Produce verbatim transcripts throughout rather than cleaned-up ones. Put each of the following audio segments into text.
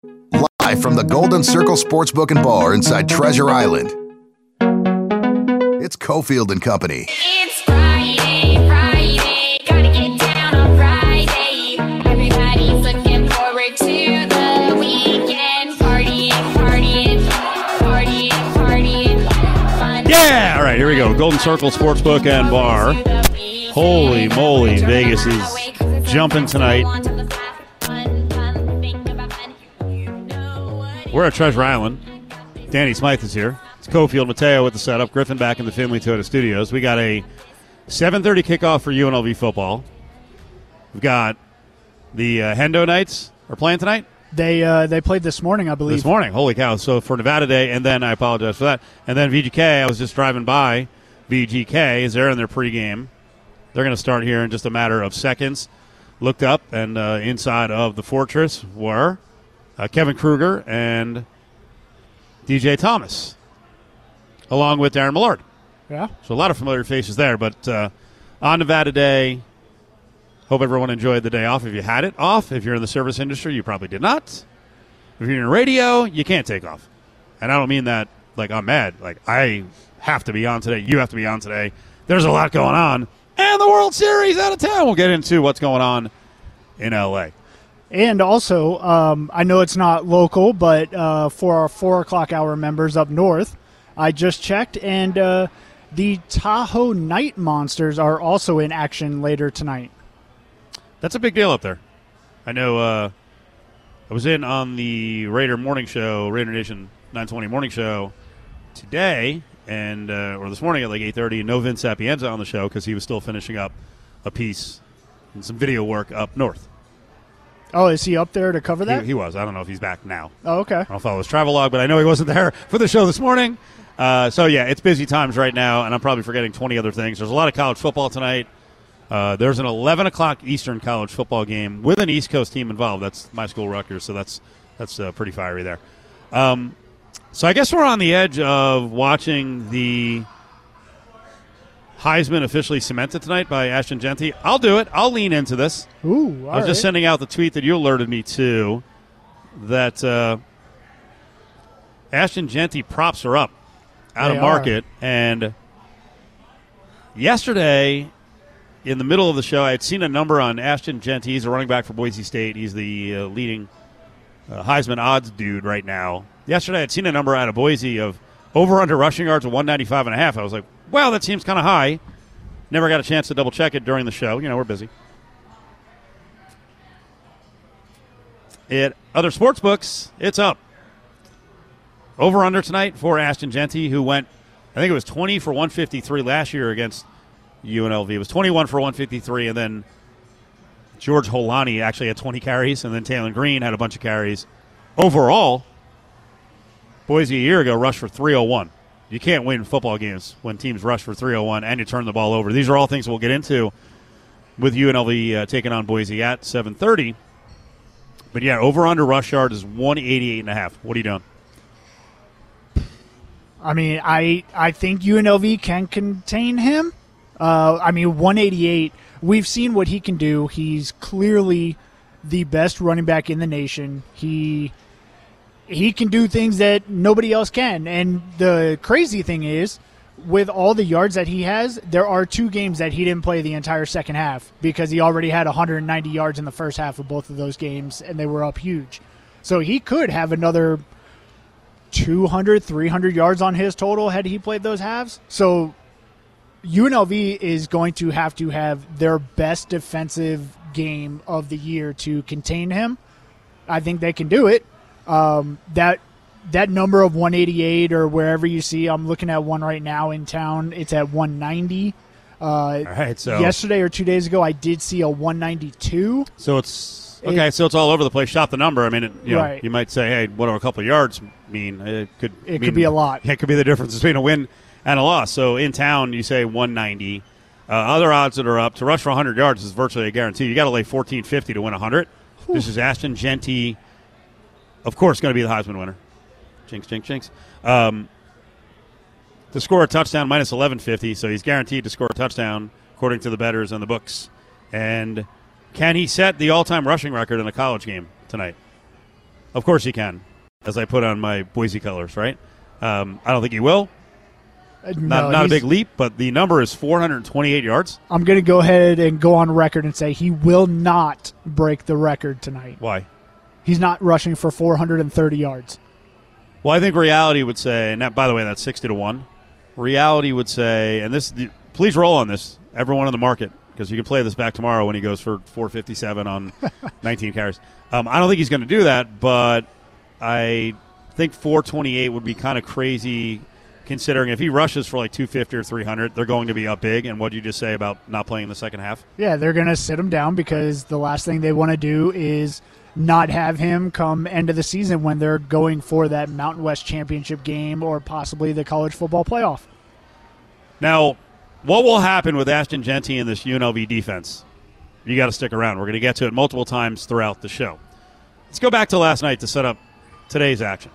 Live from the Golden Circle Sportsbook and Bar inside Treasure Island, it's Cofield and Company. It's Friday, Friday, gotta get down on Friday. Everybody's looking forward to the weekend. Partying, partying, partying, partying. Fun. Yeah, all right, here we go. Golden Circle Sportsbook and Bar. Holy moly, Vegas is jumping tonight. We're at Treasure Island. Danny Smythe is here. It's Cofield, Mateo with the setup. Griffin back in the Finley Toyota Studios. We got a seven thirty kickoff for U N L V football. We've got the uh, Hendo Knights are playing tonight. They uh, they played this morning, I believe. This morning, holy cow. So for Nevada Day, and then I apologize for that. And then V G K, I was just driving by. V G K is there in their pregame. They're going to start here in just a matter of seconds. Looked up, and uh, inside of the Fortress were uh, Kevin Kruger and D J Thomas, along with Darren Millard. Yeah. So a lot of familiar faces there. But uh, on Nevada Day, hope everyone enjoyed the day off. If you had it off, if you're in the service industry, you probably did not. If you're in radio, you can't take off. And I don't mean that like I'm mad. Like, I have to be on today. You have to be on today. There's a lot going on. And the World Series out of town. We'll get into what's going on in L A. And also, um, I know it's not local, but uh, for our four o'clock hour members up north, I just checked, and uh, the Tahoe Night Monsters are also in action later tonight. That's a big deal up there. I know uh, I was in on the Raider Morning Show, Raider Nation nine twenty Morning Show today, and uh, or this morning at like eight thirty, and no Vince Sapienza on the show because he was still finishing up a piece and some video work up north. Oh, is he up there to cover that? He, he was. I don't know if he's back now. Oh, okay. I don't follow his travel log, but I know he wasn't there for the show this morning. Uh, so, yeah, it's busy times right now, and I'm probably forgetting twenty other things. There's a lot of college football tonight. Uh, there's an eleven o'clock Eastern college football game with an East Coast team involved. That's my school, Rutgers, so that's that's uh, pretty fiery there. Um, so I guess we're on the edge of watching the Heisman officially cemented tonight by Ashton Jeanty. I'll do it. I'll lean into this. Ooh, all I was just right. sending out the tweet that you alerted me to that uh, Ashton Jeanty props are up out They of market. Are. And yesterday, in the middle of the show, I had seen a number on Ashton Jeanty. He's a running back for Boise State. He's the uh, leading uh, Heisman odds dude right now. Yesterday, I had seen a number out of Boise of over-under rushing yards of one ninety-five and a half. I was like, wow, that seems kind of high. Never got a chance to double-check it during the show. You know, we're busy. At other sports books, it's up. Over-under tonight for Ashton Jeanty, who went, I think it was twenty for one fifty-three last year against U N L V. It was twenty-one for one fifty-three, and then George Holani actually had twenty carries, and then Taylor Green had a bunch of carries. Overall, Boise a year ago rushed for three oh one. You can't win football games when teams rush for three oh one and you turn the ball over. These are all things we'll get into with U N L V uh, taking on Boise at seven thirty. But, yeah, over-under rush yard is one eighty-eight and a half. What are you doing? I mean, I I think U N L V can contain him. Uh, I mean, one eighty-eight, we've seen what he can do. He's clearly the best running back in the nation. He he can do things that nobody else can. And the crazy thing is, with all the yards that he has, there are two games that he didn't play the entire second half because he already had one hundred ninety yards in the first half of both of those games, and they were up huge. So he could have another two hundred, three hundred yards on his total had he played those halves. So U N L V is going to have to have their best defensive game of the year to contain him. I think they can do it. Um, that that number of one eighty-eight or wherever you see, I'm looking at one right now in town. It's at one ninety. Uh, All right, so yesterday or two days ago, I did see a one ninety-two. So it's okay. It, so it's all over the place. Shot the number. I mean, it, you know, right. you might say, "Hey, what do a couple of yards mean?" It could. It mean, could be a lot. It could be the difference between a win and a loss. So in town, you say one ninety. Uh, other odds that are up to rush for one hundred yards is virtually a guarantee. You got to lay fourteen fifty to win one hundred. Whew. This is Ashton Jeanty, of course, going to be the Heisman winner. Jinx, jinx, jinx. Um, to score a touchdown, minus eleven fifty, so he's guaranteed to score a touchdown, according to the bettors and the books. And can he set the all-time rushing record in a college game tonight? Of course he can, as I put on my Boise colors, right? Um, I don't think he will. Uh, Not, no, not a he's- big leap, but the number is four hundred twenty-eight yards. I'm going to go ahead and go on record and say he will not break the record tonight. Why? He's not rushing for four hundred thirty yards. Well, I think reality would say, and that, by the way, that's sixty to one. Reality would say, and this, please roll on this, everyone in the market, because you can play this back tomorrow when he goes for four fifty-seven on nineteen carries. Um, I don't think he's going to do that, but I think four twenty-eight would be kind of crazy, considering if he rushes for like two fifty or three hundred, they're going to be up big. And what did you just say about not playing in the second half? Yeah, they're going to sit him down because the last thing they want to do is not have him come end of the season when they're going for that Mountain West Championship game or possibly the college football playoff. Now, what will happen with Ashton Jeanty in this U N L V defense? You got to stick around. We're going to get to it multiple times throughout the show. Let's go back to last night to set up today's action.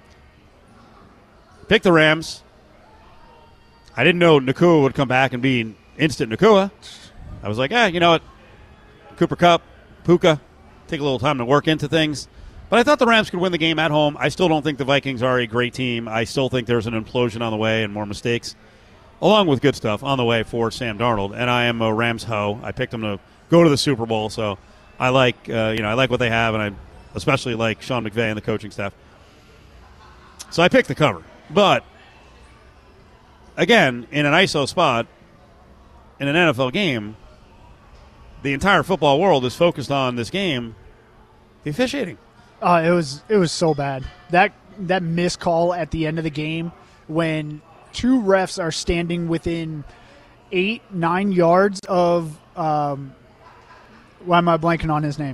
Pick the Rams. I didn't know Nakua would come back and be instant Nakua. I was like, eh, you know what? Cooper Kupp, Puka, take a little time to work into things. But I thought the Rams could win the game at home. I still don't think the Vikings are a great team. I still think there's an implosion on the way and more mistakes, along with good stuff on the way for Sam Darnold. And I am a Rams ho. I picked them to go to the Super Bowl, so I like uh, you know I like what they have, and I especially like Sean McVay and the coaching staff. So I picked the cover. But again, in an I S O spot, in an N F L game, the entire football world is focused on this game, the officiating. Uh, it was it was so bad. That that missed call at the end of the game when two refs are standing within eight, nine yards of um, why am I blanking on his name?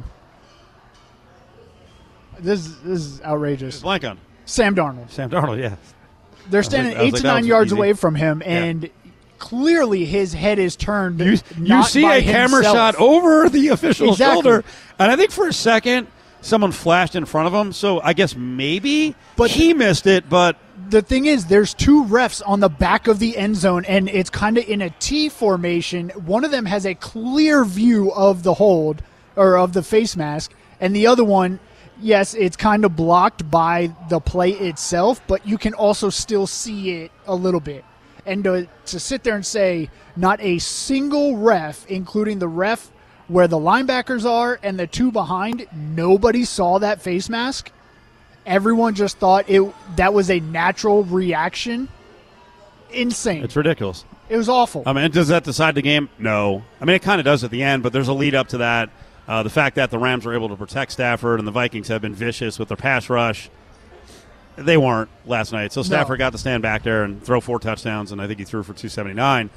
This, this is outrageous. Blank on Sam Darnold. Sam Darnold, yeah. They're was standing like- I was eight like, to that nine was yards easy. away from him, and clearly his head is turned. You, you not see by a camera himself. shot over the official's Exactly. shoulder, and I think for a second someone flashed in front of him, so I guess maybe But- he missed it, but The thing is, there's two refs on the back of the end zone, and it's kind of in a T formation. One of them has a clear view of the hold or of the face mask, and the other one, yes, it's kind of blocked by the play itself, but you can also still see it a little bit. And to, to sit there and say not a single ref, including the ref where the linebackers are and the two behind, nobody saw that face mask. Everyone just thought it that was a natural reaction. Insane. it's ridiculous. It was awful. I mean, does that decide the game? No. I mean, it kind of does at the end, but there's a lead up to that. Uh, the fact that the Rams were able to protect Stafford and the Vikings have been vicious with their pass rush, they weren't last night. So Stafford got to stand back there and throw four touchdowns, and I think he threw for two seventy-nine.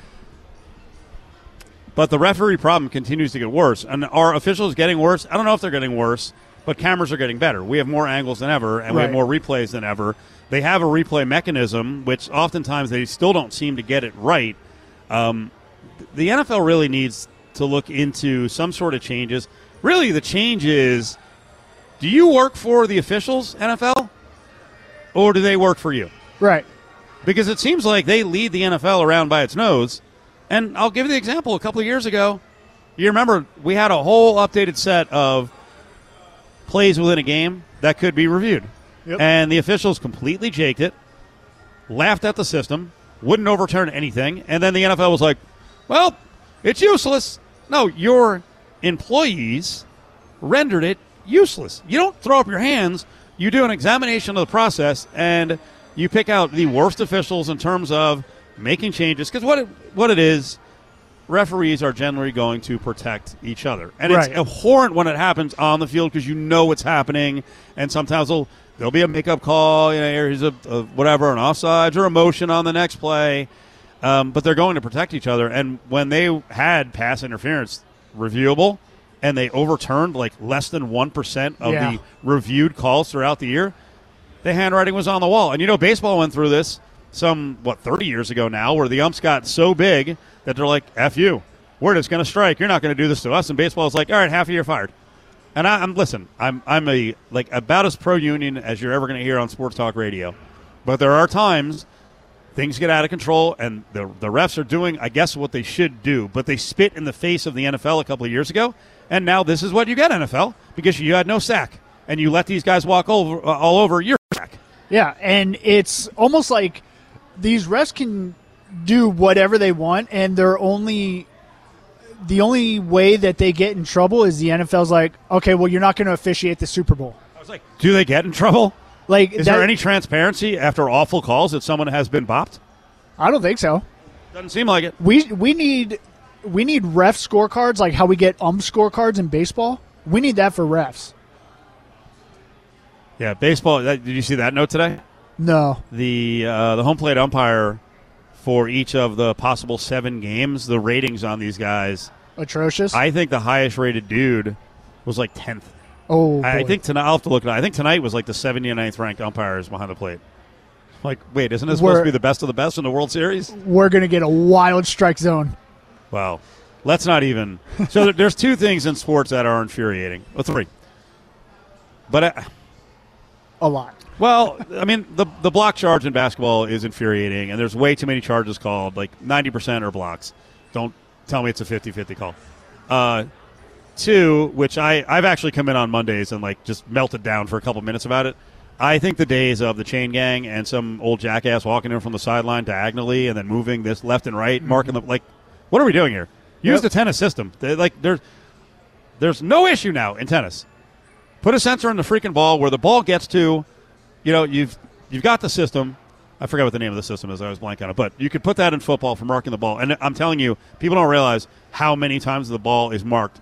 But the referee problem continues to get worse. And are officials getting worse? I don't know if they're getting worse, but cameras are getting better. We have more angles than ever, and we have Right. more replays than ever. They have a replay mechanism, which oftentimes they still don't seem to get it right. Um, the N F L really needs to look into some sort of changes. Really, the change is, do you work for the officials, N F L, or do they work for you? Right. Because it seems like they lead the N F L around by its nose. And I'll give you the example. A couple of years ago, you remember we had a whole updated set of plays within a game that could be reviewed. Yep. And the officials completely jaked it, laughed at the system, wouldn't overturn anything, and then the N F L was like, well, it's useless. No, your employees rendered it useless. You don't throw up your hands. You do an examination of the process, and you pick out the worst officials in terms of making changes. Because what it, what it is, referees are generally going to protect each other. And Right. it's abhorrent when it happens on the field because you know what's happening, and sometimes they'll, there'll be a makeup call, you know, here's a, a whatever, an offsides or a motion on the next play. Um, but they're going to protect each other. And when they had pass interference reviewable and they overturned like less than one percent of Yeah. the reviewed calls throughout the year, the handwriting was on the wall. And, you know, baseball went through this some, what, thirty years ago now, where the umps got so big that they're like, F you. We're just going to strike. You're not going to do this to us. And baseball is like, all right, half of you are fired. And I, I'm, listen, I'm I'm a like about as pro-union as you're ever going to hear on sports talk radio. But there are times things get out of control, and the the refs are doing, I guess, what they should do. But they spit in the face of the N F L a couple of years ago, and now this is what you get, N F L, because you had no sack. and you let these guys walk over, uh, all over, you're back. Yeah, and it's almost like these refs can do whatever they want, and they're only the only way that they get in trouble is the N F L's like, okay, well, you're not going to officiate the Super Bowl. I was like, do they get in trouble? Like, is that, there any transparency after awful calls that someone has been bopped? I don't think so. Doesn't seem like it. We we need we need ref scorecards like how we get ump scorecards in baseball. We need that for refs. Yeah, baseball. That, did you see that note today? No. The uh, the home plate umpire for each of the possible seven games, the ratings on these guys, atrocious. I think the highest rated dude was like tenth. Oh, I boy. think tonight, I'll have to look at it. I think tonight was like the seventy-ninth ranked umpires behind the plate. Like, wait, isn't this We're- supposed to be the best of the best in the World Series? We're going to get a wild strike zone. Wow. Let's not even. So there- there's two things in sports that are infuriating. Well, three. But, I, A lot. well, I mean, the the block charge in basketball is infuriating, and there's way too many charges called. Like, ninety percent are blocks. Don't tell me it's a fifty-fifty call. Uh, two, which I, I've actually come in on Mondays and, like, just melted down for a couple minutes about it. I think the days of the chain gang and some old jackass walking in from the sideline diagonally and then moving this left and right, marking the, like, what are we doing here? Use Yep. the tennis system. They, like, there's, there's no issue now in tennis. Put a sensor in the freaking ball where the ball gets to, you know, you've you've got the system. I forgot what the name of the system is. I was blank on it. But you could put that in football for marking the ball. And I'm telling you, people don't realize how many times the ball is marked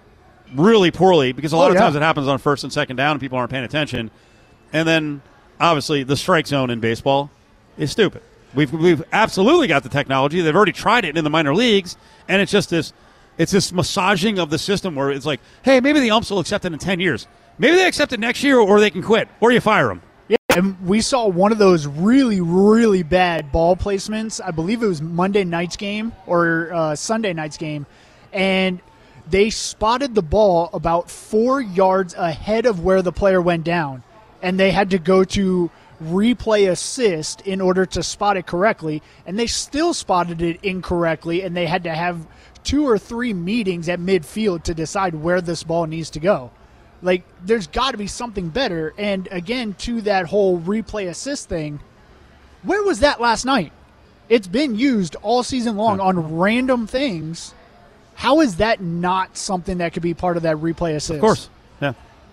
really poorly because a lot Oh, of yeah. times it happens on first and second down and people aren't paying attention. And then, obviously, the strike zone in baseball is stupid. We've we've absolutely got the technology. They've already tried it in the minor leagues, and it's just this it's this massaging of the system where it's like, hey, maybe the umps will accept it in ten years. Maybe they accept it next year, or they can quit, or you fire them. Yeah, and we saw one of those really, really bad ball placements. I believe it was Monday night's game or uh, Sunday night's game, and they spotted the ball about four yards ahead of where the player went down, and they had to go to replay assist in order to spot it correctly, and they still spotted it incorrectly, and they had to have two or three meetings at midfield to decide where this ball needs to go. Like, there's got to be something better. And again, to that whole replay assist thing, where was that last night? It's been used all season long on random things. How is that not something that could be part of that replay assist? Of course, yeah.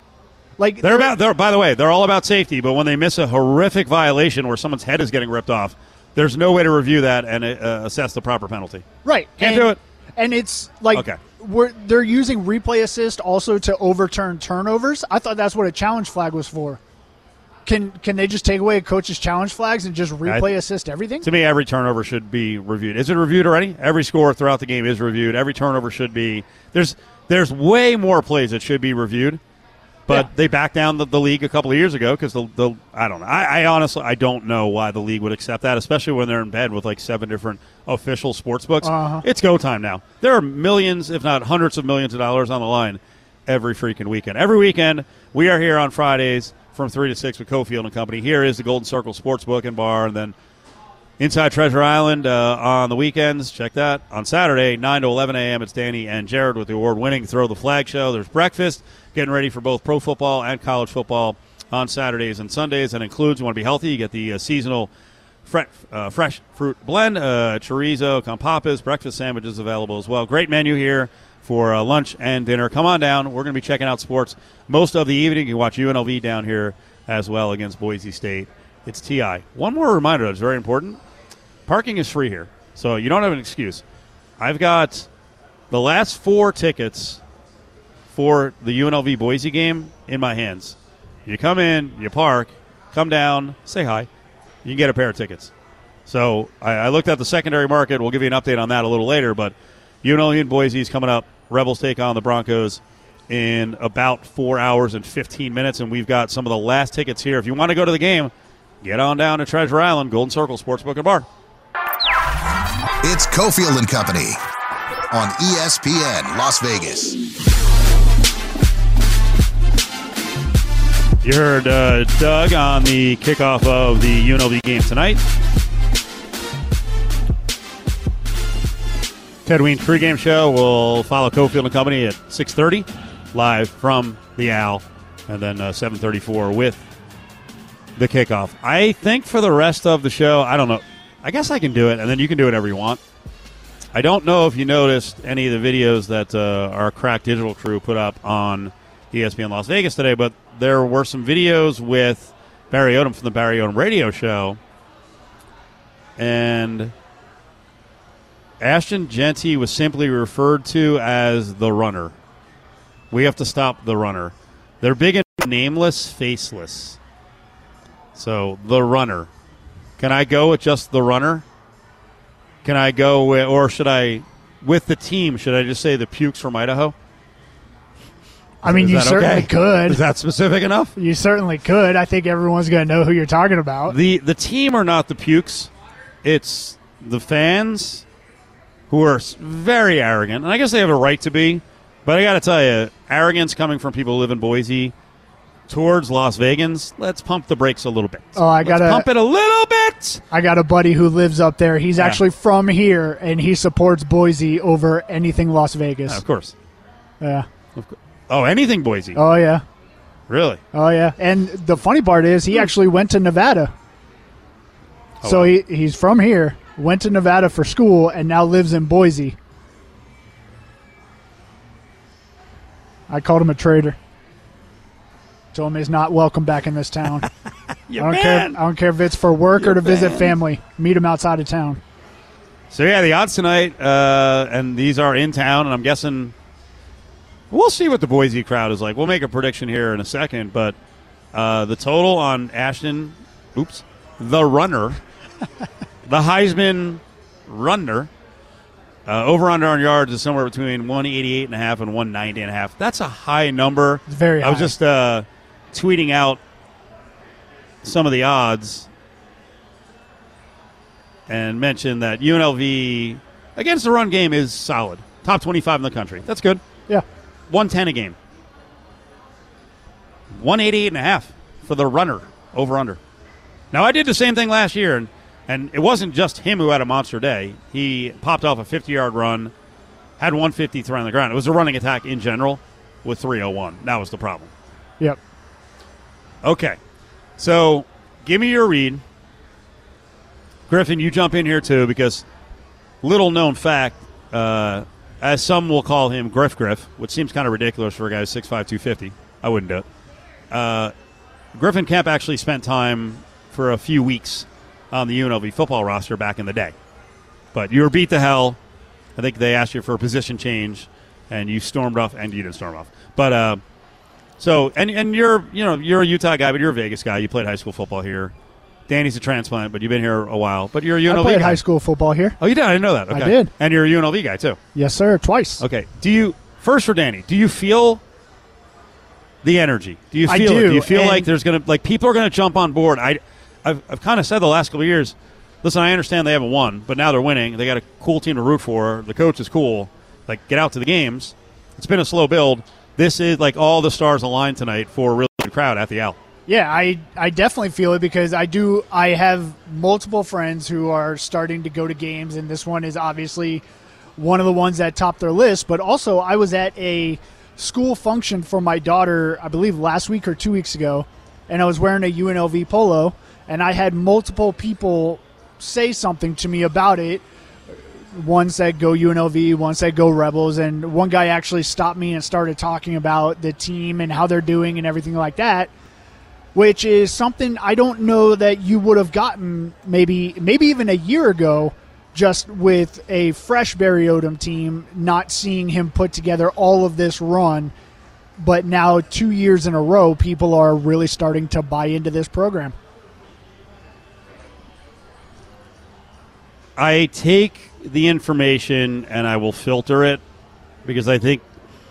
Like They're about. They're, by the way, they're all about safety. But when they miss a horrific violation where someone's head is getting ripped off, there's no way to review that and uh, assess the proper penalty. right. Can't and, do it. And it's like Okay. we're, they're using replay assist also to overturn turnovers. I thought that's what a challenge flag was for. Can can they just take away a coach's challenge flags and just replay assist everything? To me, every turnover should be reviewed. Is it reviewed already? Every score throughout the game is reviewed. Every turnover should be. There's there's way more plays that should be reviewed, but Yeah. they backed down the, the league a couple of years ago because the, the I don't know. I, I honestly I don't know why the league would accept that, especially when they're in bed with like seven different official sports books. Uh-huh. It's go time now. There are millions, if not hundreds of millions of dollars on the line every freaking weekend. Every weekend we are here on Fridays from three to six with Cofield and Company. Here is the Golden Circle Sportsbook and Bar, and then inside Treasure Island uh, on the weekends. Check that. On Saturday, nine to eleven a.m., it's Danny and Jared with the award-winning Throw the Flag show. There's breakfast, getting ready for both pro football and college football on Saturdays and Sundays. That includes, you want to be healthy, you get the uh, seasonal fre- uh, fresh fruit blend, uh, chorizo, campapas, breakfast sandwiches available as well. Great menu here for uh, lunch and dinner. Come on down. We're going to be checking out sports most of the evening. You can watch U N L V down here as well against Boise State. It's T I. One more reminder that's very important. Parking is free here, so you don't have an excuse. I've got the last four tickets for the U N L V Boise game in my hands. You come in, you park, come down, say hi. You can get a pair of tickets. So I, I looked at the secondary market. We'll give you an update on that a little later, but U N L V and Boise is coming up. Rebels take on the Broncos in about four hours and fifteen minutes, and we've got some of the last tickets here. If you want to go to the game, get on down to Treasure Island, Golden Circle Sportsbook and Bar. It's Cofield and Company on E S P N Las Vegas. You heard uh, Doug on the kickoff of the U N L V game tonight. Ted Ween's pregame show will follow Cofield and Company at six thirty, live from the Al and then uh, seven thirty-four with the kickoff. I think for the rest of the show, I don't know. I guess I can do it, and then you can do whatever you want. I don't know if you noticed any of the videos that uh, our Crack Digital crew put up on E S P N Las Vegas today, but there were some videos with Barry Odom from the Barry Odom Radio Show, and Ashton Jeanty was simply referred to as the runner. We have to stop the runner. They're big in nameless, faceless. So, the runner. Can I go with just the runner? Can I go with, or should I, with the team, should I just say the Pukes from Idaho? I mean, Is you that certainly okay? could. Is that specific enough? You certainly could. I think everyone's going to know who you're talking about. The the team are not the Pukes. It's the fans who are s- very arrogant. And I guess they have a right to be. But I got to tell you, arrogance coming from people who live in Boise towards Las Vegans, let's pump the brakes a little bit. Oh, I got Let's to pump it a little bit. I got a buddy who lives up there. He's Yeah. actually from here, and he supports Boise over anything Las Vegas. Yeah, of course. Yeah. Of course. Oh, anything Boise. Oh, yeah. Really? Oh, yeah. And the funny part is he actually went to Nevada. Oh, so wow. he, he's from here, went to Nevada for school, and now lives in Boise. I called him a traitor. Told him he's not welcome back in this town. You I don't man. care. I don't care if it's for work or to visit family. Meet him outside of town. So, yeah, the odds tonight, uh, and these are in town, and I'm guessing we'll see what the Boise crowd is like. We'll make a prediction here in a second, but uh, the total on Ashton, oops, the runner, the Heisman runner, uh, over under on yards is somewhere between one eighty-eight and a half and one ninety and a half. That's a high number. It's very I was high. just uh, tweeting out some of the odds and mentioned that U N L V against the run game is solid. Top twenty-five in the country. That's good. Yeah. one ten a game. one eighty-eight and a half for the runner, over under. Now, I did the same thing last year, and, and it wasn't just him who had a monster day. He popped off a fifty-yard run, had one fifty-three on the ground. It was a running attack in general with three oh one. That was the problem. Yep. Okay. So, give me your read. Griffin, you jump in here, too, because little known fact, uh, as some will call him Griff Griff, which seems kind of ridiculous for a guy who's six five, two fifty. I wouldn't do it. Uh, Griffin Kemp actually spent time for a few weeks on the U N L V football roster back in the day. But you were beat to hell. I think they asked you for a position change, and you stormed off, and you didn't storm off. But uh, so, and and you're you know you're a Utah guy, but you're a Vegas guy. You played high school football here. Danny's a transplant, but you've been here a while. But you're a U N L V I played guy. high school football here. Oh, you did? I didn't know that. Okay. I did. And you're a U N L V guy, too. Yes, sir. Twice. Okay. Do you, first for Danny, do you feel the energy? Do you I feel it? do, Do you feel and- like there's going to, like, people are going to jump on board? I, I've, I've kind of said the last couple of years, listen, I understand they haven't won, but now they're winning. They got a cool team to root for. The coach is cool. Like, get out to the games. It's been a slow build. This is, like, all the stars aligned tonight for a really good crowd at the Owl. Yeah, I, I definitely feel it because I do. I have multiple friends who are starting to go to games, and this one is obviously one of the ones that topped their list. But also, I was at a school function for my daughter, I believe last week or two weeks ago, and I was wearing a U N L V polo, and I had multiple people say something to me about it. One said go U N L V, one said go Rebels, and one guy actually stopped me and started talking about the team and how they're doing and everything like that, which is something I don't know that you would have gotten maybe maybe even a year ago just with a fresh Barry Odom team, not seeing him put together all of this run. But now two years in a row, people are really starting to buy into this program. I take the information and I will filter it because I think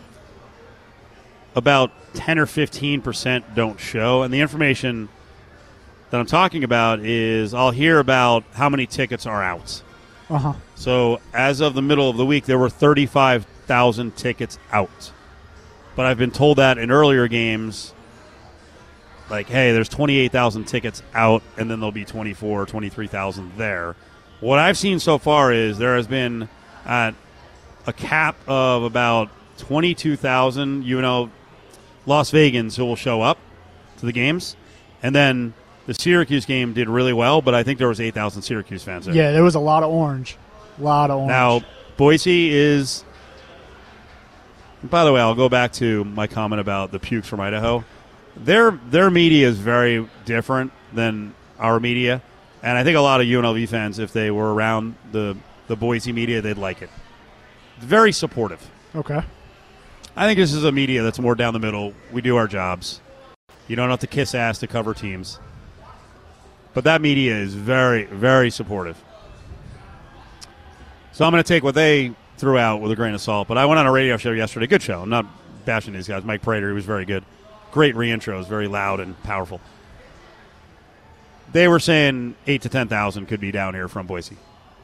about ten or fifteen percent don't show. And the information that I'm talking about is I'll hear about how many tickets are out. Uh-huh. So as of the middle of the week, there were thirty-five thousand tickets out. But I've been told that in earlier games, like, hey, there's twenty-eight thousand tickets out, and then there'll be twenty-four or twenty-three thousand there. What I've seen so far is there has been at a cap of about twenty-two thousand U N L Las Vegans who will show up to the games. And then the Syracuse game did really well, but I think there was eight thousand Syracuse fans there. Yeah, there was a lot of orange. A lot of orange. Now, Boise is – by the way, I'll go back to my comment about the Pukes from Idaho. Their their media is very different than our media, and I think a lot of U N L V fans, if they were around the, the Boise media, they'd like it. It's very supportive. Okay. I think this is a media that's more down the middle. We do our jobs. You don't have to kiss ass to cover teams. But that media is very, very supportive. So I'm going to take what they threw out with a grain of salt. But I went on a radio show yesterday. Good show. I'm not bashing these guys. Mike Prater, he was very good. Great reintros, very loud and powerful. They were saying eight to ten thousand could be down here from Boise,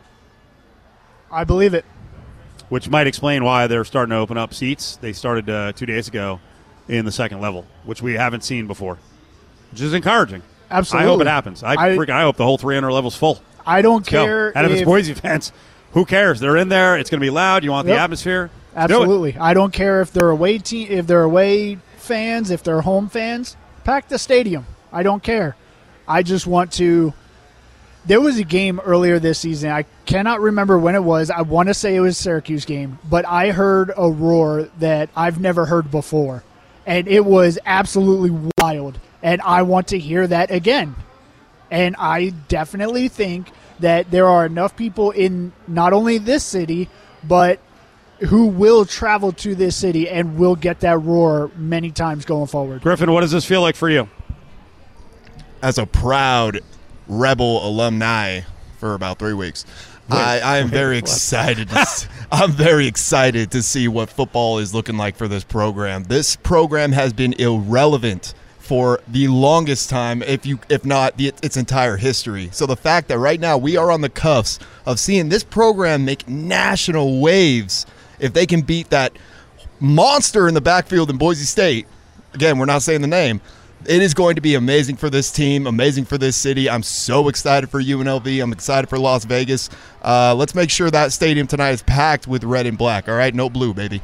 I believe it. which might explain why they're starting to open up seats. They started uh, two days ago in the second level, which we haven't seen before, which is encouraging. Absolutely. I hope it happens. I, I- freaking, I hope the whole three hundred level's full. I don't Let's go. care And if, it's if- Boise fans, who cares? They're in there. It's going to be loud. You want the Yep. atmosphere? Let's do it. Absolutely. I don't care if they're away team, if they're away fans, if they're home fans. Pack the stadium. I don't care. I just want to. There was a game earlier this season. I cannot remember when it was. I want to say it was a Syracuse game, but I heard a roar that I've never heard before, and it was absolutely wild. And I want to hear that again. And I definitely think that there are enough people in not only this city, but who will travel to this city and will get that roar many times going forward. Griffin, what does this feel like for you? As a proud Rebel alumni for about three weeks, I, I am very excited. To, s- I'm very excited to see what football is looking like for this program. This program has been irrelevant for the longest time, if you, if not the, its entire history. So the fact that right now we are on the cuffs of seeing this program make national waves, if they can beat that monster in the backfield in Boise State, again, we're not saying the name, it is going to be amazing for this team, amazing for this city. I'm so excited for U N L V. I'm excited for Las Vegas. Uh, let's make sure that stadium tonight is packed with red and black, all right? No blue, baby.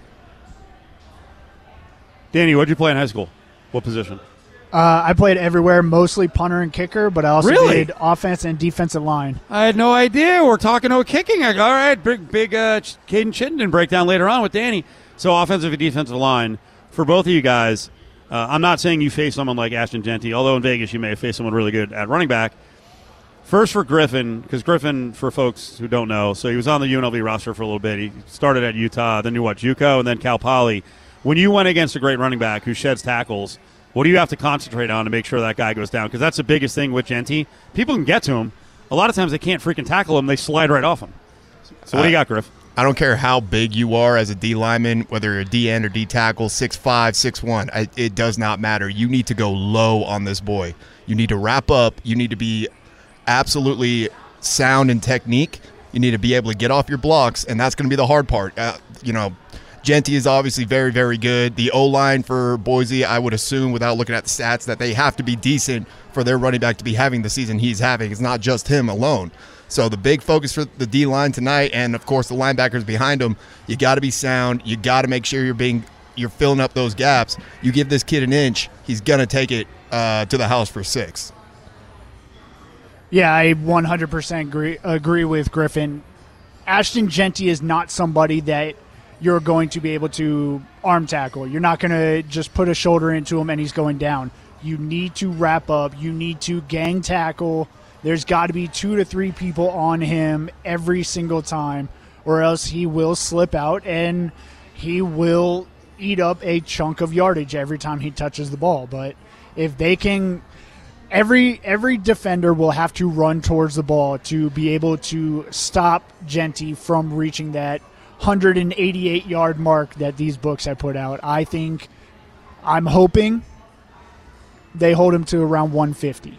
Danny, what did you play in high school? What position? Uh, I played everywhere, mostly punter and kicker, but I also Really? played offense and defensive line. I had no idea. We're talking no kicking. All right, big, big uh, Ch- Caden Chittenden breakdown later on with Danny. So offensive and defensive line, for both of you guys, uh, I'm not saying you face someone like Ashton Genty, although in Vegas you may have faced someone really good at running back. First for Griffin, because Griffin, for folks who don't know, so he was on the U N L V roster for a little bit. He started at Utah, then you what, JUCO, and then Cal Poly. When you went against a great running back who sheds tackles, what do you have to concentrate on to make sure that guy goes down? Because that's the biggest thing with Genty. People can get to him. A lot of times they can't freaking tackle him. They slide right off him. So what do you got, Griff? I don't care how big you are as a D lineman, whether you're a D end or D tackle, six five, six one, I, it does not matter. You need to go low on this boy. You need to wrap up. You need to be absolutely sound in technique. You need to be able to get off your blocks, and that's going to be the hard part. Uh, you know, Genty is obviously very, very good. The O-line for Boise, I would assume, without looking at the stats, that they have to be decent for their running back to be having the season he's having. It's not just him alone. So the big focus for the D-line tonight, and, of course, the linebackers behind him, you got to be sound. You got to make sure you're being you're filling up those gaps. You give this kid an inch, he's going to take it uh, to the house for six. Yeah, I one hundred percent agree, agree with Griffin. Ashton Genty is not somebody that you're going to be able to arm tackle. You're not going to just put a shoulder into him and he's going down. You need to wrap up. You need to gang tackle. There's got to be two to three people on him every single time, or else he will slip out and he will eat up a chunk of yardage every time he touches the ball. But if they can... Every every defender will have to run towards the ball to be able to stop Genty from reaching that one hundred eighty-eight yard mark that these books have put out. I think, I'm hoping they hold him to around one fifty.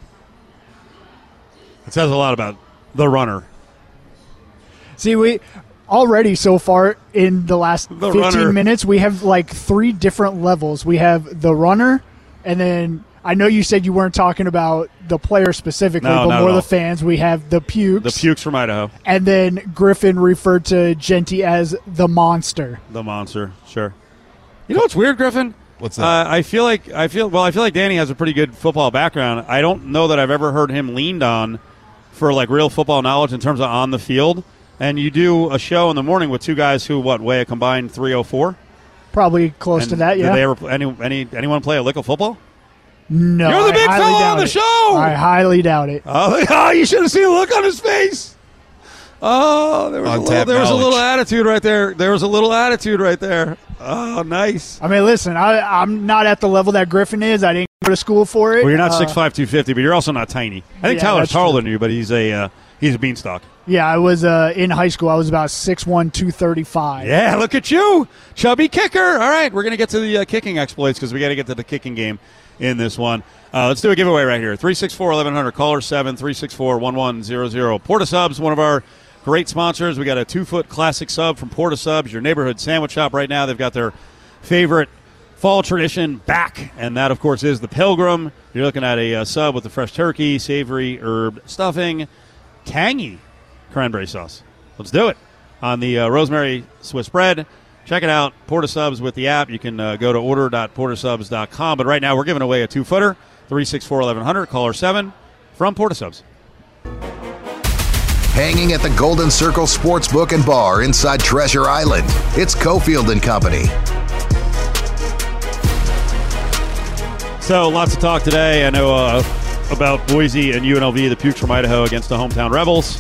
It says a lot about the runner. See, we already so far in the last The fifteen runner. minutes, we have like three different levels. We have the runner, and then I know you said you weren't talking about the player specifically, No, but not more at all. the fans. We have the pukes. The Pukes from Idaho. And then Griffin referred to Genty as the monster. The monster, sure. You know what's weird, Griffin? What's that? Uh, I feel like I feel well. I feel like Danny has a pretty good football background. I don't know that I've ever heard him leaned on for like real football knowledge in terms of on the field. And you do a show in the morning with two guys who what weigh a combined three oh four. Probably close And to that. Yeah. Did they ever any any anyone play a lick of football? No, You're the I big highly fella doubt on the it. show! I highly doubt it. Oh, oh, you should have seen the look on his face. Oh, there was, a little, Untapped there was a little knowledge. attitude right there. There was a little attitude right there. Oh, nice. I mean, listen, I, I'm not at the level that Griffin is. I didn't go to school for it. Well, you're not Uh, six five, two fifty, but you're also not tiny. I think Yeah, Tyler's that's taller true. than you, but he's a uh, he's a beanstalk. Yeah, I was uh, in high school. I was about six one, two thirty-five. Yeah, look at you, chubby kicker. All right, we're gonna get to the uh, kicking exploits because we got to get to the kicking game in this one. Uh, let's do a giveaway right here. three six four, eleven hundred, caller seven three six four, one one zero zero. Porta Subs, one of our great sponsors. We got a two-foot classic sub from Porta Subs, your neighborhood sandwich shop right now. They've got their favorite fall tradition back, and that, of course, is the Pilgrim. You're looking at a uh, sub with the fresh turkey, savory herb stuffing, tangy cranberry sauce. Let's do it on the uh, rosemary Swiss bread. Check it out, Porta Subs with the app. You can uh, go to order dot porta subs dot com. But right now, we're giving away a two-footer, three six four, eleven hundred, caller seven from Porta Subs. Hanging at the Golden Circle Sportsbook and Bar inside Treasure Island. It's Cofield and Company. So, lots of talk today. I know uh, about Boise and U N L V, the Pukes from Idaho against the hometown Rebels.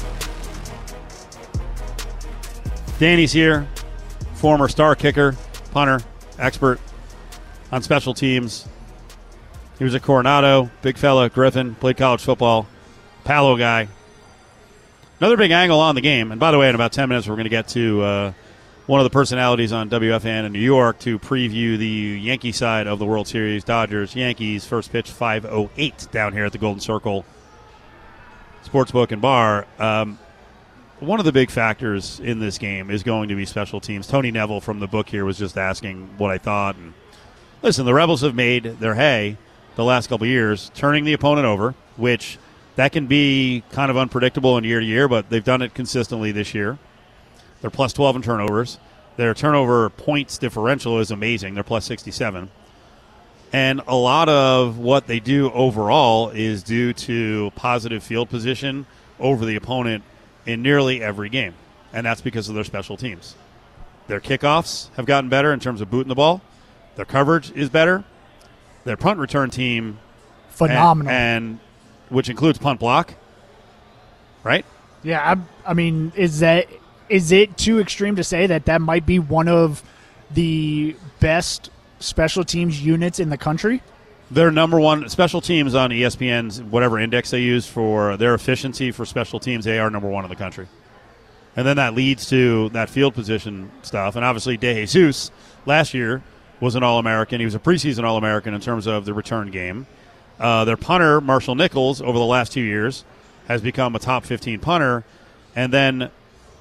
Danny's here, former star kicker, punter, expert on special teams. He was at Coronado, big fella, Griffin, played college football, Palo guy. Another big angle on the game. And by the way, in about ten minutes, we're going to get to uh, one of the personalities on W F A N in New York to preview the Yankee side of the World Series. Dodgers, Yankees, first pitch five oh eight down here at the Golden Circle Sportsbook and Bar. Um, one of the big factors in this game is going to be special teams. Tony Neville from the book here was just asking what I thought. And listen, the Rebels have made their hay the last couple of years, turning the opponent over, which that can be kind of unpredictable in year to year, but they've done it consistently this year. They're plus twelve in turnovers. Their turnover points differential is amazing. They're plus sixty-seven. And a lot of what they do overall is due to positive field position over the opponent in nearly every game. And that's because of their special teams. Their kickoffs have gotten better in terms of booting the ball. Their coverage is better. Their punt return team, Phenomenal. and, and which includes punt block, right? Yeah, I, I mean, is that is it too extreme to say that that might be one of the best special teams units in the country? They're number one special teams on E S P N's whatever index they use for their efficiency for special teams. They are number one in the country, and then that leads to that field position stuff. And obviously, De Jesus last year was an All-American. He was a preseason All-American in terms of the return game. Uh, their punter, Marshall Nichols, over the last two years, has become a top fifteen punter. And then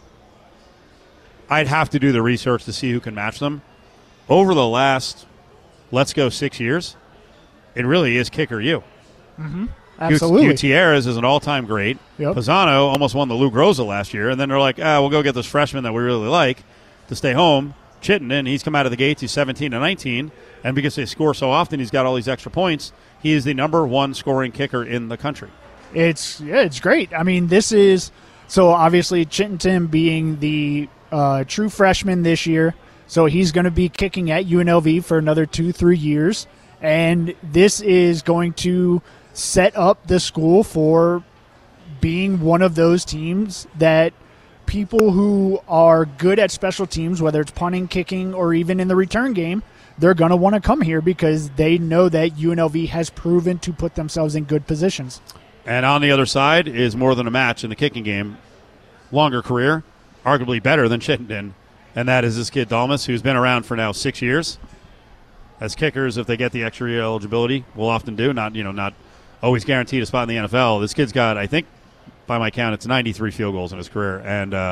I'd have to do the research to see who can match them. Over the last, let's go, six years, it really is kicker you. Absolutely. Gutierrez is an all-time great. Yep. Pisano almost won the Lou Groza last year. And then they're like, ah, we'll go get this freshman that we really like to stay home. Chittenden, he's come out of the gates. He's seventeen and nineteen. And because they score so often, he's got all these extra points. He is the number one scoring kicker in the country. It's yeah, it's great. I mean, this is so obviously Chittenden being the uh, true freshman this year, so he's going to be kicking at U N L V for another two, three years, and this is going to set up the school for being one of those teams that people who are good at special teams, whether it's punting, kicking, or even in the return game, they're going to want to come here because they know that U N L V has proven to put themselves in good positions. And on the other side is more than a match in the kicking game. Longer career, arguably better than Chittenden, and that is this kid Dalmas, who's been around for now six years. As kickers, if they get the extra year eligibility, will often do, not you know not always guaranteed a spot in the N F L. This kid's got, I think, by my count, it's ninety-three field goals in his career, and uh,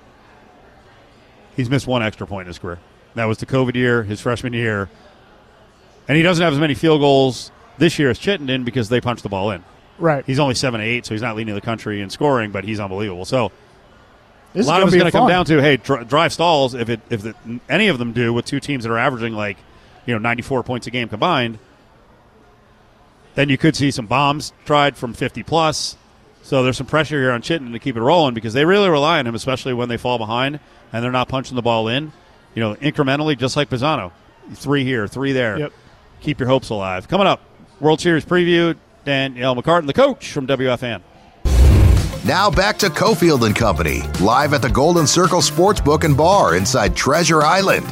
he's missed one extra point in his career. That was the COVID year, his freshman year. And he doesn't have as many field goals this year as Chittenden because they punched the ball in. Right. He's only seven to eight, so he's not leading the country in scoring, but he's unbelievable. So This a lot is of it's going going to to come down to, hey, dr- drive stalls. If it if the, any of them do with two teams that are averaging like you know, ninety-four points a game combined, then you could see some bombs tried from fifty plus. So there's some pressure here on Chittenden to keep it rolling because they really rely on him, especially when they fall behind and they're not punching the ball in. You know, incrementally, just like Pisano. Three here, three there. Yep. Keep your hopes alive. Coming up, World Series preview, Danielle McCartan, the coach from W F N. Now back to Cofield and Company, live at the Golden Circle Sportsbook and Bar inside Treasure Island.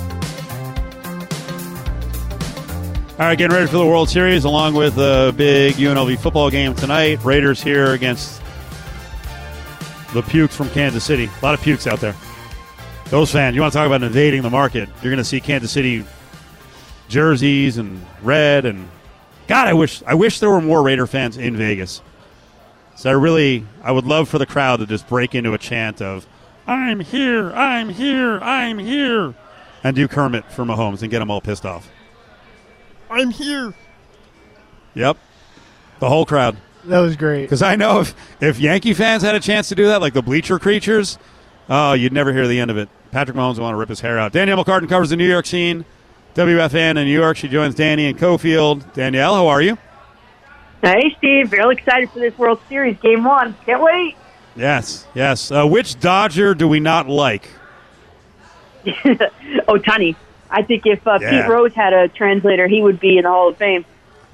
All right, getting ready for the World Series along with a big U N L V football game tonight. Raiders here against the Pukes from Kansas City. A lot of Pukes out there. Those fans, you want to talk about invading the market. You're going to see Kansas City jerseys and red. And God, I wish I wish there were more Raider fans in Vegas. So I really, I would love for the crowd to just break into a chant of, I'm here, I'm here, I'm here, and do Kermit for Mahomes and get them all pissed off. I'm here. Yep. The whole crowd. That was great. Because I know if, if Yankee fans had a chance to do that, like the bleacher creatures, oh, you'd never hear the end of it. Patrick Mahomes would want to rip his hair out. Danielle McCartan covers the New York scene. W F N in New York. She joins Danny in Cofield. Danielle, how are you? Hey, Steve. Real excited for this World Series. Game one. Can't wait. Yes, yes. Uh, which Dodger do we not like? Ohtani. I think if uh, Yeah. Pete Rose had a translator, he would be in the Hall of Fame.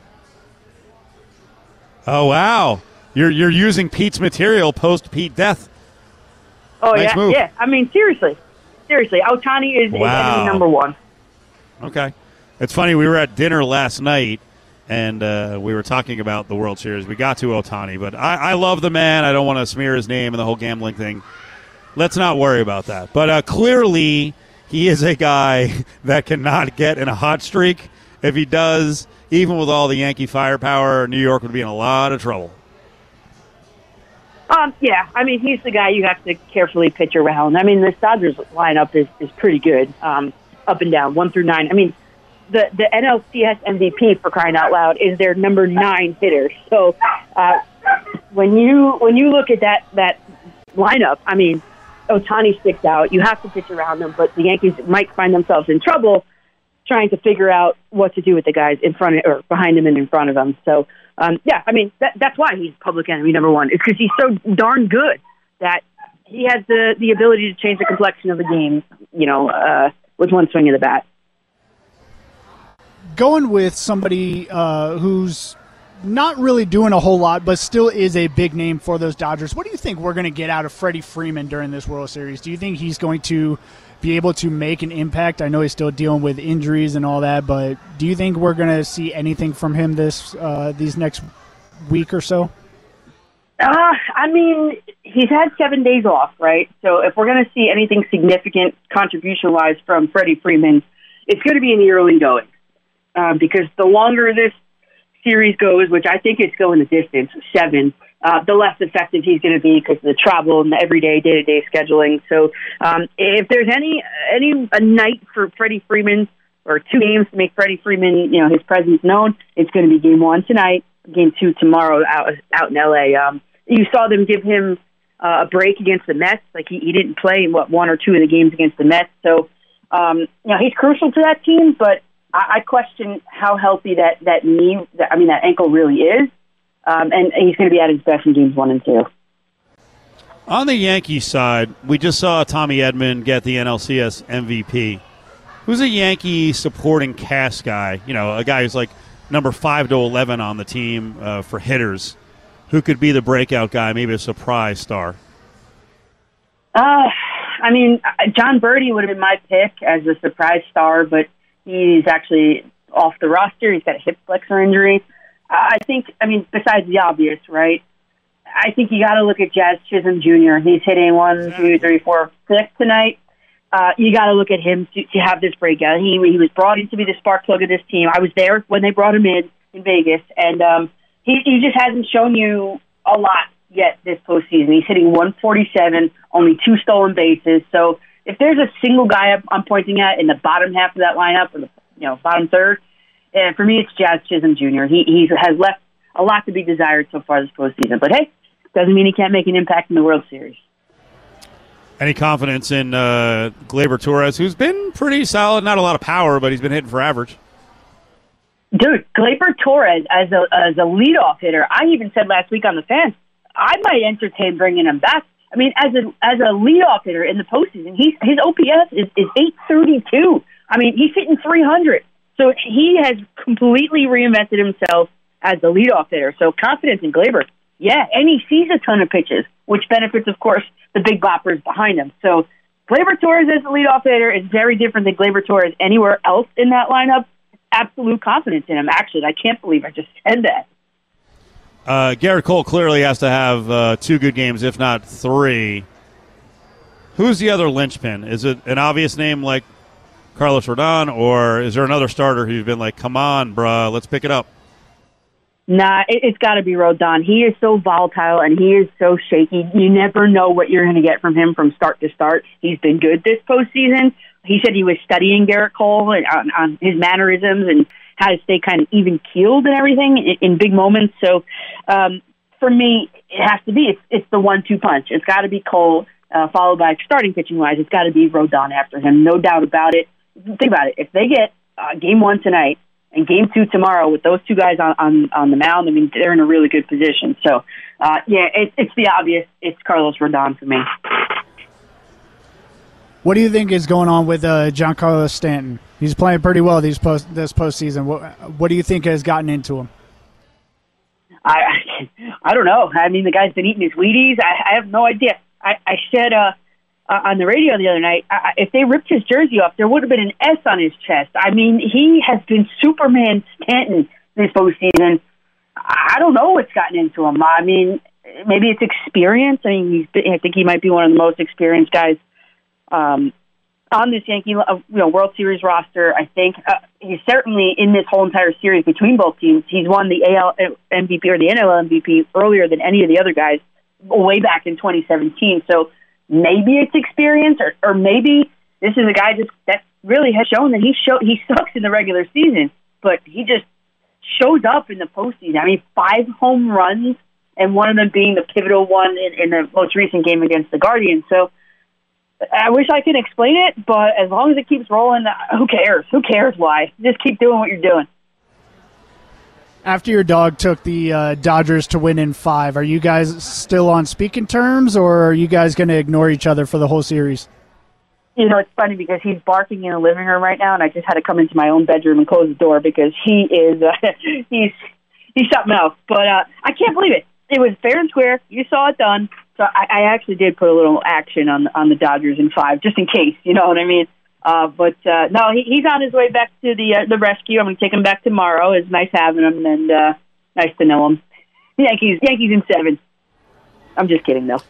Oh, wow. You're you're using Pete's material post-Pete death. Oh, Nice yeah. move. Yeah. I mean, seriously. Seriously. Ohtani is, Wow. is enemy number one. Okay. It's funny, we were at dinner last night, and uh, we were talking about the World Series. We got to Ohtani, but I, I love the man. I don't want to smear his name and the whole gambling thing. Let's not worry about that. But uh, clearly, he is a guy that cannot get in a hot streak. If he does, even with all the Yankee firepower, New York would be in a lot of trouble. Um, yeah, I mean, he's the guy you have to carefully pitch around. I mean, the Dodgers lineup is, is pretty good, um, up and down, one through nine. I mean, the, the N L C S M V P, for crying out loud, is their number nine hitter. So uh, when you when you look at that, that lineup, I mean, Ohtani sticks out. You have to pitch around them, but the Yankees might find themselves in trouble trying to figure out what to do with the guys in front of, or behind him and in front of them. So, um, yeah, I mean, that, that's why he's public enemy number one. It's because he's so darn good that he has the, the ability to change the complexion of the game, you know, uh, with one swing of the bat. Going with somebody uh, who's not really doing a whole lot, but still is a big name for those Dodgers, what do you think we're going to get out of Freddie Freeman during this World Series? Do you think he's going to be able to make an impact? I know he's still dealing with injuries and all that, but do you think we're going to see anything from him this uh, these next week or so? Uh, I mean, he's had seven days off, right? So if we're going to see anything significant contribution-wise from Freddie Freeman, it's going to be in the early going. Um, because the longer this series goes, which I think it's going the distance, seven, uh, the less effective he's going to be because of the travel and the everyday, day-to-day scheduling. So um, if there's any any a night for Freddie Freeman or two games to make Freddie Freeman, you know, his presence known, it's going to be game one tonight, game two tomorrow out out in L A. Um, you saw them give him uh, a break against the Mets. Like he, he didn't play in what one or two of the games against the Mets. So um, you know, he's crucial to that team, but I question how healthy that, that knee, that, I mean, that ankle really is. Um, and he's going to be at his best in games one and two. On the Yankees side, we just saw Tommy Edman get the N L C S M V P. Who's a Yankee supporting cast guy? You know, a guy who's like number five to eleven on the team uh, for hitters, who could be the breakout guy, maybe a surprise star? Uh, I mean, John Birdie would have been my pick as a surprise star, but he's actually off the roster. He's got a hip flexor injury. I think, I mean, besides the obvious, right? I think you got to look at Jazz Chisholm Junior He's hitting one, two, three, four, six tonight. Uh, you got to look at him to, to have this breakout. He he was brought in to be the spark plug of this team. I was there when they brought him in in Vegas, and um, he, he just hasn't shown you a lot yet this postseason. He's hitting one forty-seven, only two stolen bases. So if there's a single guy I'm pointing at in the bottom half of that lineup, or the you know bottom third, and for me it's Jazz Chisholm Junior He he has left a lot to be desired so far this postseason. But hey, doesn't mean he can't make an impact in the World Series. Any confidence in uh, Gleyber Torres, who's been pretty solid, not a lot of power, but he's been hitting for average? Dude, Gleyber Torres as a as a leadoff hitter, I even said last week on the fans, I might entertain bringing him back. I mean, as a as a leadoff hitter in the postseason, he's, his O P S is, is eight thirty-two. I mean, he's hitting three hundred. So he has completely reinvented himself as a leadoff hitter. So confidence in Gleyber. Yeah, and he sees a ton of pitches, which benefits, of course, the big boppers behind him. So Gleyber Torres as a leadoff hitter is very different than Gleyber Torres anywhere else in that lineup. Absolute confidence in him. Actually, I can't believe I just said that. Uh, Garrett Cole clearly has to have uh, two good games, if not three. Who's the other linchpin? Is it an obvious name like Carlos Rodon, or is there another starter who's been like, come on, bruh, let's pick it up? Nah, it, it's got to be Rodon. He is so volatile, and he is so shaky. You never know what you're going to get from him from start to start. He's been good this postseason. He said he was studying Garrett Cole and, on, on his mannerisms and how to stay kind of even-keeled and everything in, in big moments. So um, for me, it has to be. It's, it's the one two punch. It's got to be Cole, uh, followed by starting pitching-wise. It's got to be Rodon after him, no doubt about it. Think about it. If they get uh, game one tonight and game two tomorrow with those two guys on, on, on the mound, I mean, they're in a really good position. So, uh, yeah, it, it's the obvious. It's Carlos Rodon for me. What do you think is going on with uh, Giancarlo Stanton? He's playing pretty well these post this postseason. What what do you think has gotten into him? I I don't know. I mean, the guy's been eating his Wheaties. I, I have no idea. I, I said uh, uh, on the radio the other night, I, if they ripped his jersey off, there would have been an S on his chest. I mean, he has been Superman Stanton this postseason. I don't know what's gotten into him. I mean, maybe it's experience. I mean, he's been, I think he might be one of the most experienced guys Um, on this Yankee uh, you know, World Series roster. I think uh, he's certainly in this whole entire series between both teams. He's won the A L M V P or the N L M V P earlier than any of the other guys way back in twenty seventeen. So maybe it's experience, or, or maybe this is a guy just that really has shown that he show, he sucks in the regular season, but he just shows up in the postseason. I mean, five home runs, and one of them being the pivotal one in, in the most recent game against the Guardians. So I wish I could explain it, but as long as it keeps rolling, who cares? Who cares why? Just keep doing what you're doing. After your dog took the uh, Dodgers to win in five, are you guys still on speaking terms, or are you guys going to ignore each other for the whole series? You know, it's funny because he's barking in the living room right now, and I just had to come into my own bedroom and close the door because he is uh, he's he's something else. But uh, I can't believe it. It was fair and square. You saw it done. So I, I actually did put a little action on on the Dodgers in five, just in case. You know what I mean? Uh, but uh, no, he, he's on his way back to the uh, the rescue. I'm going to take him back tomorrow. It's nice having him, and uh, nice to know him. Yankees, Yankees in seven. I'm just kidding, though.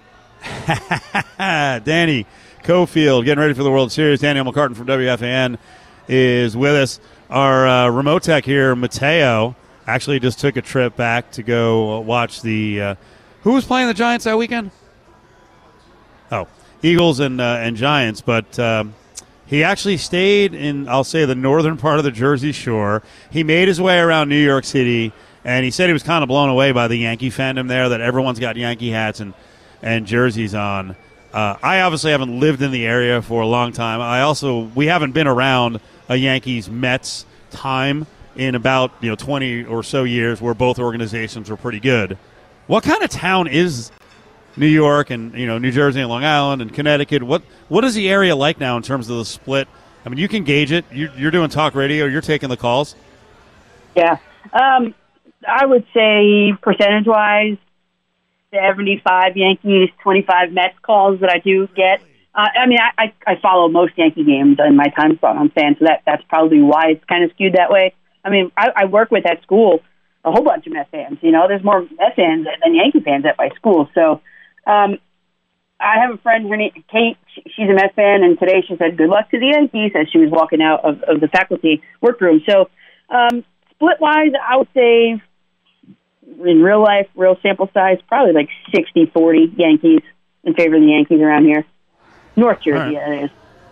Danny Cofield getting ready for the World Series. Daniel McCartan from W F A N is with us. Our uh, remote tech here, Mateo, actually just took a trip back to go watch the. Uh, who was playing the Giants that weekend? Oh, Eagles and uh, and Giants, but. Um, He actually stayed in, I'll say, the northern part of the Jersey Shore. He made his way around New York City, and he said he was kind of blown away by the Yankee fandom there, that everyone's got Yankee hats and, and jerseys on. Uh, I obviously haven't lived in the area for a long time. I also, we haven't been around a Yankees-Mets time in about, you know, twenty or so years where both organizations were pretty good. What kind of town is New York and, you know, New Jersey and Long Island and Connecticut? What what is the area like now in terms of the split? I mean, you can gauge it. You're, you're doing talk radio. You're taking the calls. Yeah. Um, I would say percentage-wise, seventy-five Yankees, twenty-five Mets calls that I do get. Uh, I mean, I, I, I follow most Yankee games in my time slot on fan, so that, that's probably why it's kind of skewed that way. I mean, I, I work with at school a whole bunch of Mets fans. You know, there's more Mets fans than Yankee fans at my school, so Um, I have a friend, her name Kate. She's a Mets fan, and today she said, "Good luck to the Yankees," as she was walking out of, of the faculty workroom. So, um, split-wise, I would say, in real life, real sample size, probably like sixty forty Yankees, in favor of the Yankees around here. North Jersey, right. That is.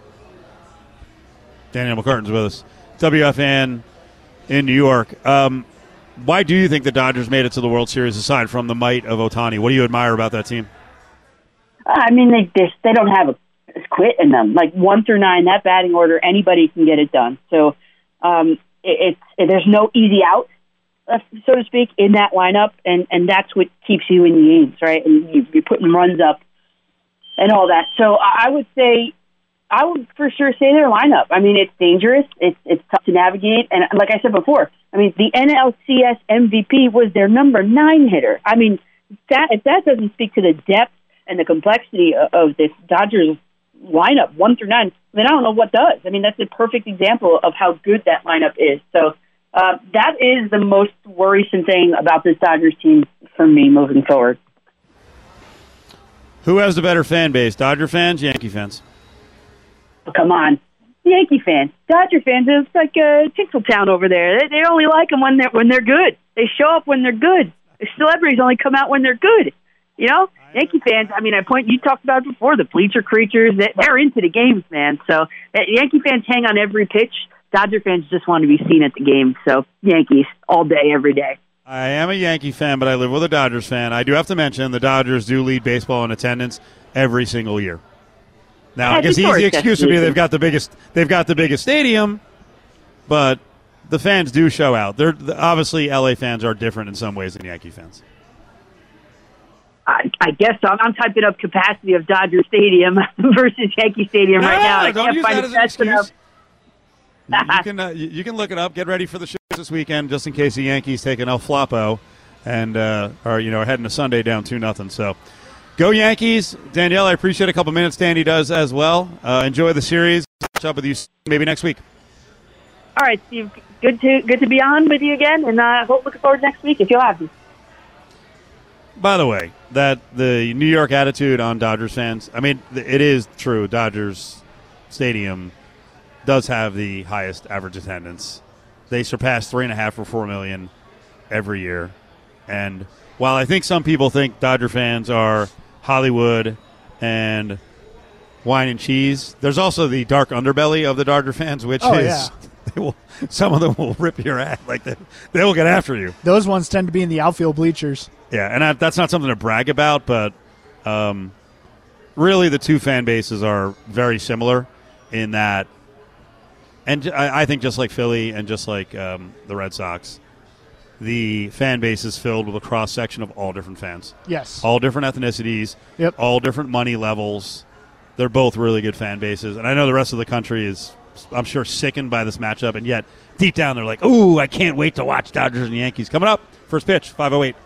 Daniel McCartan's with us. W F N in New York. Um, why do you think the Dodgers made it to the World Series, aside from the might of Ohtani? What do you admire about that team? I mean, they just, they don't have a quit in them. Like one through nine, that batting order, anybody can get it done. So um, it, it's it, there's no easy out, uh, so to speak, in that lineup, and, and that's what keeps you in the games, right? And you, you're putting runs up and all that. So I would say, I would for sure say their lineup. I mean, it's dangerous. It's it's tough to navigate. And like I said before, I mean, the N L C S M V P was their number nine hitter. I mean, that if that doesn't speak to the depth and the complexity of, of this Dodgers lineup, one through nine, then I don't know what does. I mean, that's a perfect example of how good that lineup is. So uh, that is the most worrisome thing about this Dodgers team for me moving forward. Who has the better fan base, Dodger fans, Yankee fans? Oh, come on. Yankee fans. Dodger fans, it's like uh, Tinseltown over there. They, they only like them when they're, when they're good. They show up when they're good. The celebrities only come out when they're good. You know, Yankee fans, I mean, I point, you talked about it before, the bleacher creatures, they're into the games, man. So uh, Yankee fans hang on every pitch. Dodger fans just want to be seen at the game. So Yankees all day, every day. I am a Yankee fan, but I live with a Dodgers fan. I do have to mention the Dodgers do lead baseball in attendance every single year. Now, Yeah, I guess the before easy it's excuse would be destination. they've got the biggest they've got the biggest stadium, but the fans do show out. They're obviously L A fans are different in some ways than Yankee fans. I, I guess so. I'm, I'm typing up capacity of Dodger Stadium versus Yankee Stadium right now. I don't can't use find that it as an fast enough. excuse. You can uh, you you can look it up. Get ready for the shows this weekend, just in case the Yankees take an El Flapo and uh, are you know heading to Sunday down two nothing. So, go Yankees, Danielle. I appreciate a couple minutes. Danny does as well. Uh, enjoy the series. Catch up with you maybe next week. All right, Steve. Good to good to be on with you again, and I uh, hope looking forward to next week if you'll have me. By the way, that the New York attitude on Dodgers fans, I mean, th- it is true. Dodgers Stadium does have the highest average attendance. They surpass three and a half or four million every year. And while I think some people think Dodger fans are Hollywood and wine and cheese, there's also the dark underbelly of the Dodger fans, which Oh, is yeah. they will, some of them will rip your ass. Like they, they will get after you. Those ones tend to be in the outfield bleachers. Yeah, and I, that's not something to brag about, but um, really the two fan bases are very similar in that, and I, I think just like Philly and just like um, the Red Sox, the fan base is filled with a cross-section of all different fans. Yes. All different ethnicities, Yep. all different money levels. They're both really good fan bases, and I know the rest of the country is, I'm sure, sickened by this matchup, and yet deep down they're like, ooh, I can't wait to watch Dodgers and Yankees. Coming up, first pitch, five oh eight.